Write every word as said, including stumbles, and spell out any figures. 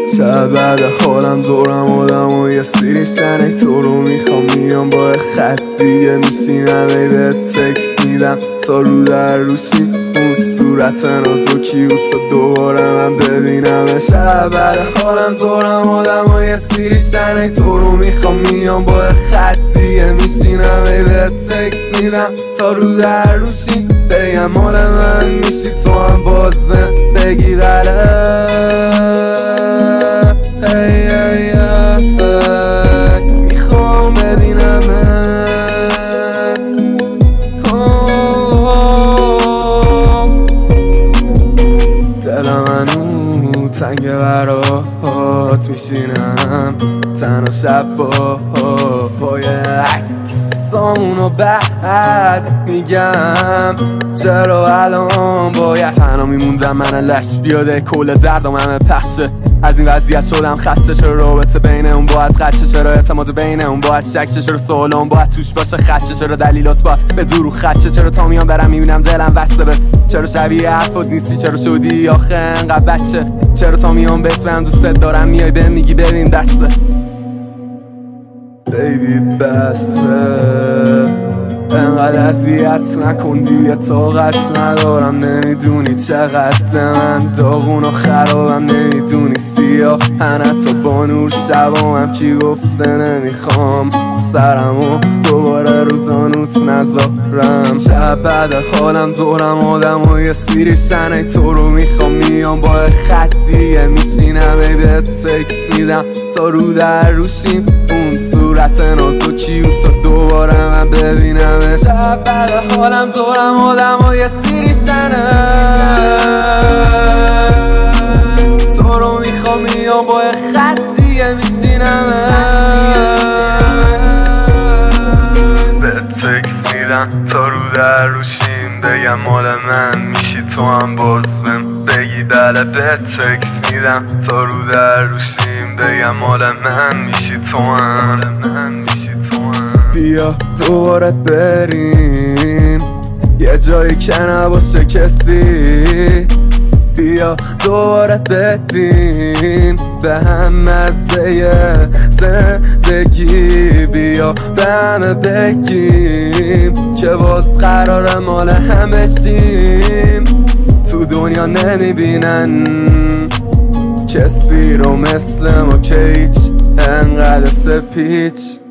چه بعد حالم دورم آدم و یه سری شنه تو رو میخوام میام با خط دیگه میشینم ای به تکس میدم تا رو در روشی اون صورت نازکی و تا دوباره من ببینم. چه بعد حالم دورم آدم و یه سری شنه تو رو میخوام میام با خط دیگه میشینم ای به تکس میدم تا رو در روشی بگم مال من میشی تو هم باز به بگی داره میخوام ببینمت دل منو تنگ برات میشینم تنها شب با پای عکسامونو بعد میگم چرا الان باید تنها میموندم من لش بیاده کل دردم همه پخشه از این وضعیت شدم خسته چرا رابطه بین اون باید قچه چرا اعتماد بین اون باید شکچه چرا سوالم باید توش باشه خدشه چرا دلیلات باید به دورو خدشه چرا تا میان برم میبینم دلم بسته به چرا شبیه حرفات نیستی چرا شدی آخه انقدر بچه چرا تا میان بهت بهم دوست دارم میای به میگی ببین دسته بیبی بسته انقدر اذیت نکن دیگه طاقت ندارم نمیدونی چقدر من داغون و خرابم نمیدونی سیاه حتی با نور شبامم کی گفته نمیخوام سرمو دوباره روزانوت نذارم شب بعد حالم دورم آدم و یه سیری شنه تو رو میخوام میام با خط دیگه میشینم ای به تکس میدم تا رو در روشیم اون صورت نازکی و تا دوباره من ببینم شب بعد حالم دورم آدم و یه سیری شنه تو رو میخوام میام با خط دیگه میشینم به تکس میدم تا رو در روشیم بگم مال من میشی تو هم باز بهم بگی بله به تکس میدم تا رو در روشیم بگم مال من میشی تو هم بیا دوباره بریم یه جایی که نباشه کسی بیا دوباره بدیم به هم مزه زندگی بیا به همه بگیم که باز قرار مال همه شیم تو دنیا نمیبینن کسی رو مثل ما که هیچ انقدر سپیچ